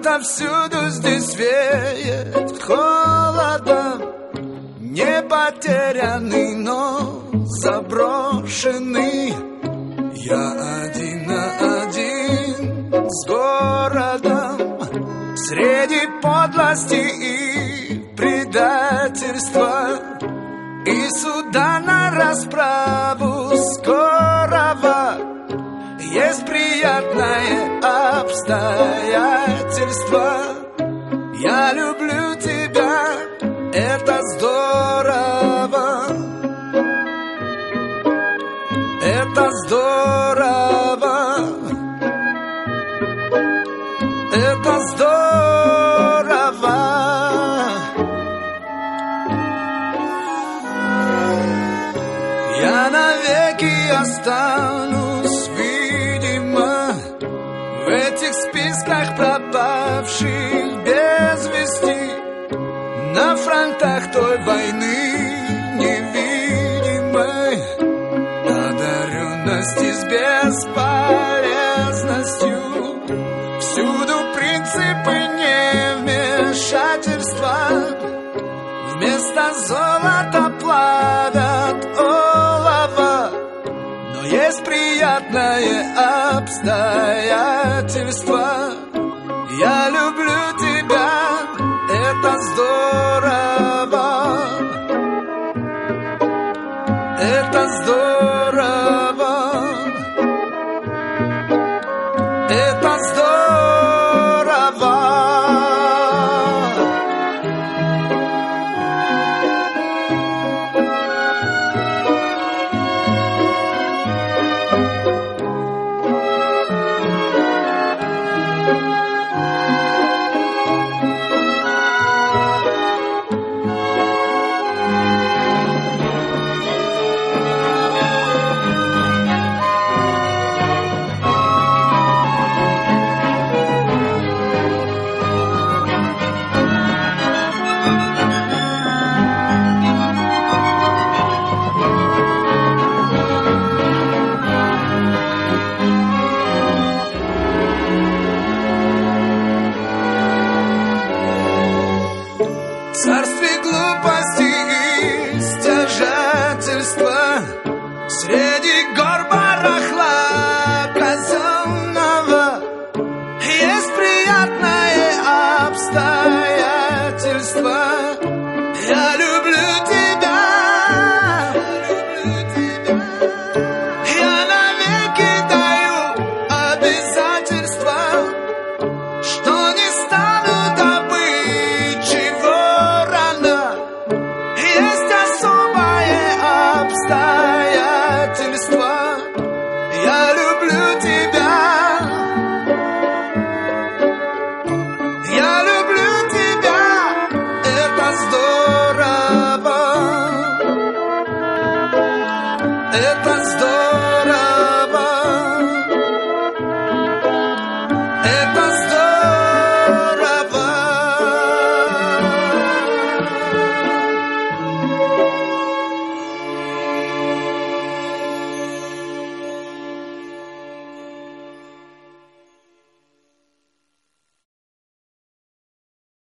Отовсюду здесь веет холодом, не потерянный, но заброшенный. Я один на один с городом, среди подлости и предательства, и суда на расправу скорого. Есть приятное обстоятельство. Я люблю тебя, это здорово. Это здорово. Это здорово. Я навеки останусь, видимо, в этих списках пропавших без вести, на фронтах той войны невидимой. Одаренности с бесполезностью, всюду принципы невмешательства. Вместо золота плавят олово, но есть приятное обстоятельство. Я люблю тебя, это здорово. Это здорово. Это здорово. Царствие глупости и стяжательства, среди гор барахла казенного, есть приятное обстоятельство. Я люблю тебя, я навеки даю обязательства, что не стану добычей ворона. Есть особое обстоятельство. Я люблю тебя. Я люблю тебя. Это здорово. Это